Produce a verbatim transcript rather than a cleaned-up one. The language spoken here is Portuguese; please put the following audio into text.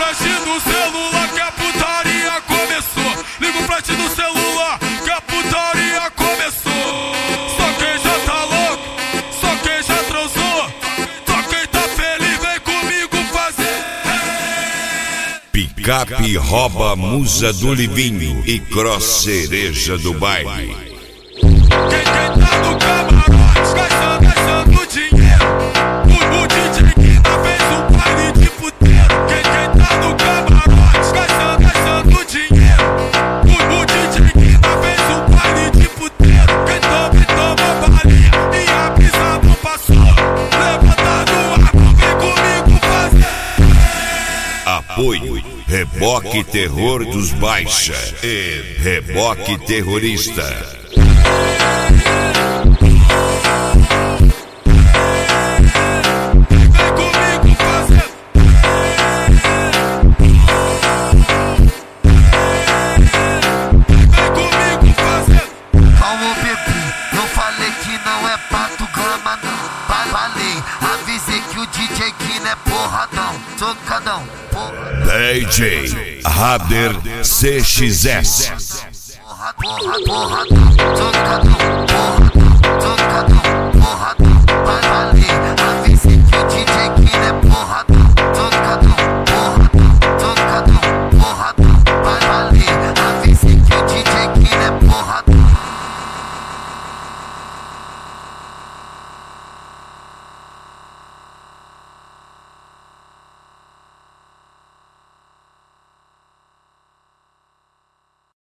flash do celular que a putaria começou. Liga o flash do celular que a putaria começou. Só quem já tá louco, só quem já transou, só quem tá feliz vem comigo fazer. Picape rouba musa do Livinho e Cross cereja do baile. Quem, quem tá no camarote gastando, gastando dinheiro. O, o D J Guina fez um baile de puteiro. Quem, quem tá no camarote gastando, gastando dinheiro. O, o D J Guina fez um baile de puteiro. Quem toma e toma balinha e a brisa não passou. Levanta no ar, vem comigo fazer. Apoio Reboque Terror dos Baixa e Reboque Terrorista. D J Rader C X S. Porra, porra, porra, tocadão, porra, tocadão.